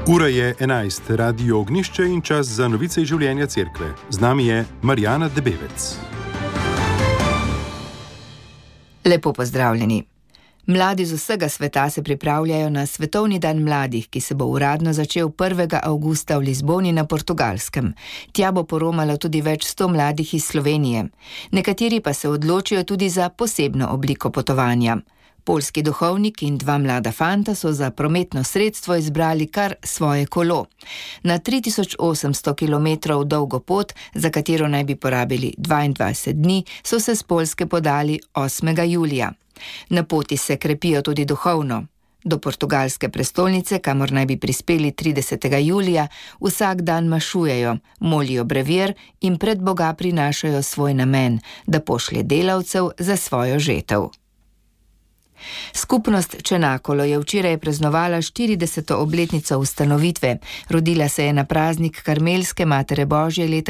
Ura je 11, Radio Ognjišče in čas za novice iz življenja cerkve. Z nami je Marjana Debevec. Lepo pozdravljeni. Mladi z vsega sveta se pripravljajo na Svetovni dan mladih, ki se bo uradno začel 1. avgusta v Lizboni na Portugalskem. Tja bo poromalo tudi več 100 mladih iz Slovenije. Nekateri pa se odločijo tudi za posebno obliko potovanja. Poljski duhovnik in 2 mlada fanta so za prometno sredstvo izbrali kar svoje kolo. Na 3800 km dolgo pot, za katero naj bi porabili 22 dni, so se s Poljske podali 8. julija. Na poti se krepijo tudi duhovno. Do portugalske prestolnice, kamor naj bi prispeli 30. julija, vsak dan mašujejo, molijo brevir in pred Boga prinašajo svoj namen, da pošlje delavcev za svojo žetev. Skupnost Čenakolo je včeraj praznovala 40. obletnico ustanovitve. Rodila se je na praznik Karmelske Matere Božje leta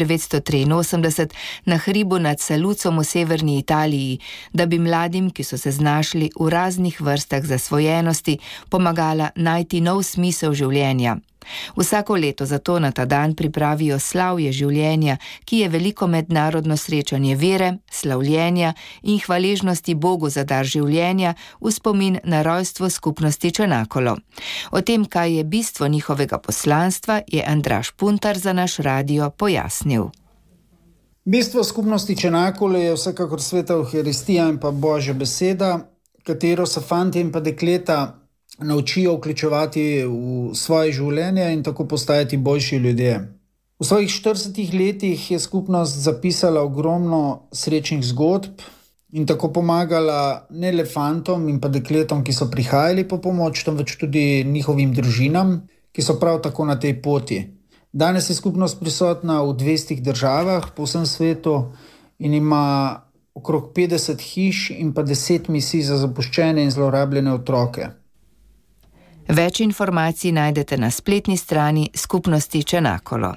1983 na hribu nad Salucom v severni Italiji, da bi mladim, ki so se znašli v raznih vrstah zasvojenosti, pomagala najti nov smisel življenja. Vsako leto zato na ta dan pripravijo slavje življenja, ki je veliko mednarodno srečanje vere, slavljenja in hvaležnosti Bogu za dar življenja v spomin na rojstvo skupnosti Čenakolo. O tem, kaj je bistvo njihovega poslanstva, je Andraž Puntar za naš radio pojasnil. Bistvo skupnosti Čenakolo je vsekakor sveta Evharistija in pa Božja beseda, katero se fantje in pa dekleta naučijo vključevati v svoje življenje in tako postajati boljši ljudje. V svojih 40 letih je skupnost zapisala ogromno srečnih zgodb in tako pomagala ne le fantom in pa dekletom, ki so prihajali po pomoč, temveč tudi njihovim družinam, ki so prav tako na tej poti. Danes je skupnost prisotna v 200 državah po vsem svetu in ima okrog 50 hiš in pa 10 misij za zapuščene in zlorabljene otroke. Več informacij najdete na spletni strani skupnosti Čenakolo.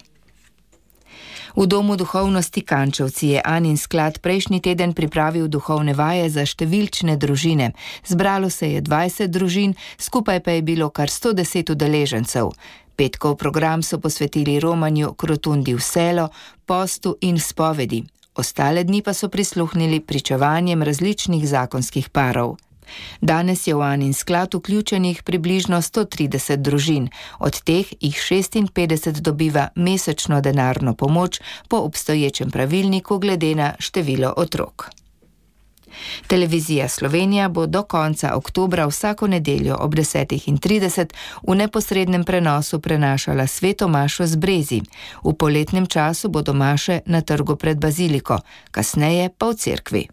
V Domu duhovnosti Kančevci je Anin sklad prejšnji teden pripravil duhovne vaje za številčne družine. Zbralo se je 20 družin, skupaj pa je bilo kar 110 udeležencev. Petkov program so posvetili romanju k rotundi v selo, postu in spovedi. Ostale dni pa so prisluhnili pričevanjem različnih zakonskih parov. Danes je v Anin sklad vključenih približno 130 družin, od teh jih 56 dobiva mesečno denarno pomoč po obstoječem pravilniku glede na število otrok. Televizija Slovenija bo do konca oktobra vsako nedeljo ob 10:30 v neposrednem prenosu prenašala sveto mašo z Brezi. V poletnem času bodo maše na trgu pred baziliko, kasneje pa v cerkvi.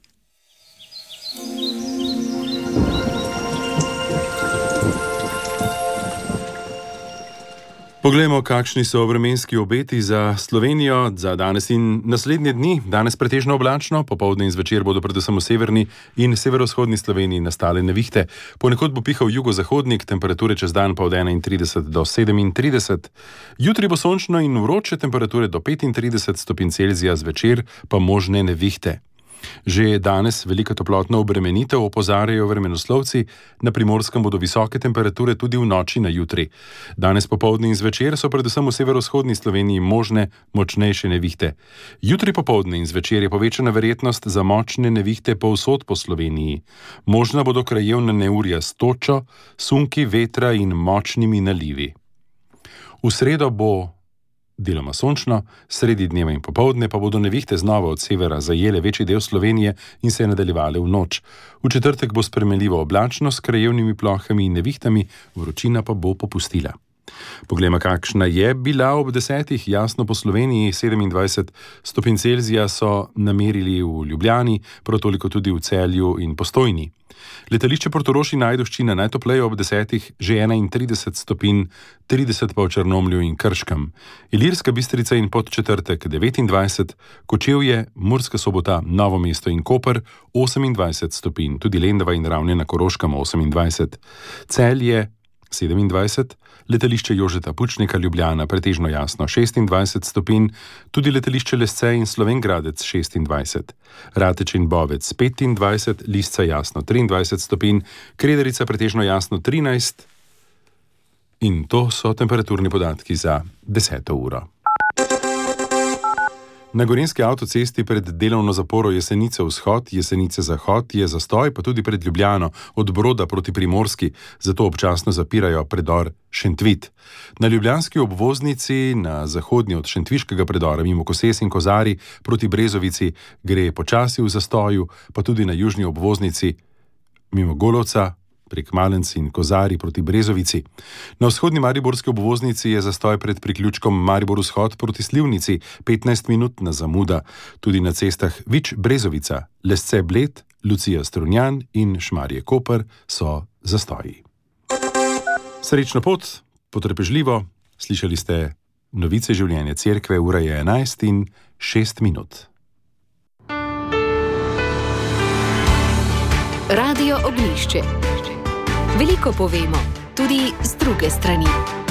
Poglejmo, kakšni so vremenski obeti za Slovenijo za danes in naslednje dni. Danes pretežno oblačno, popoldne in zvečer bodo predvsem v severni in severovzhodni Sloveniji nastale nevihte. Ponekod bo pihal jugozahodnik, temperature čez dan pa od 31 do 37. Jutri bo sončno in vroče, temperature do 35 stopinj Celzija, zvečer pa možne nevihte. Že danes velika toplotna obremenitev, opozarjajo vremenoslovci, na Primorskem bodo visoke temperature tudi v noči na jutri. Danes popoldne in zvečer so predvsem v severovzhodni Sloveniji možne močnejše nevihte. Jutri popoldne in zvečer je povečana verjetnost za močne nevihte povsod po Sloveniji. Možna bodo krajevna neurja s točo, sunki vetra in močnimi nalivi. V sredo bo deloma sončno, sredi dneva in popoldne pa bodo nevihte znova od severa zajele večji del Slovenije in se nadaljevale v noč. V četrtek bo spremenljivo oblačno s krajevnimi plohami in nevihtami, vročina pa bo popustila. Poglejmo, kakšna je bila ob 10. jasno po Sloveniji. 27 stopinj Celzija so namerili v Ljubljani, prav toliko tudi v Celju in Postojni. Letališče Portorož in Ajdovščina najtopleje ob 10. že 31 stopinj, 30 pa v Črnomlju in Krškem. Ilirska Bistrica in Podčetrtek 29, Kočevje, Murska Sobota, Novo mesto in Koper 28 stopinj, tudi Lendava in Ravne na Koroškem 28, Celje 27, letališče Jožeta Pučnika Ljubljana pretežno jasno 26 stopinj, tudi letališče Lesce in Slovengradec 26, Rateč in Bovec 25, Lisca jasno 23 stopinj, Krederica pretežno jasno 13, In to so temperaturni podatki za 10. uro. Na gorenjski avtocesti pred delovno zaporo Jesenice vzhod, Jesenice zahod je zastoj, pa tudi pred Ljubljano, od Broda proti Primorski, zato občasno zapirajo predor Šentvit. Na ljubljanski obvoznici, na zahodnji od Šentviškega predora, mimo Koses in Kozari, proti Brezovici, gre počasi v zastoju, pa tudi na južni obvoznici, mimo Golovca, prek Malenc in Kozari proti Brezovici. Na vzhodni mariborski obvoznici je zastoj pred priključkom Maribor vzhod proti Slivnici, 15-minutna zamuda. Tudi na cestah Vič-Brezovica, Lesce-Bled, Lucija-Strunjan in Šmarje-Koper so zastoji. Srečno pot, potrpežljivo, slišali ste novice življenja cerkve, ura je 11:06. Radio Oglišče. Veliko povemo, tudi z druge strani.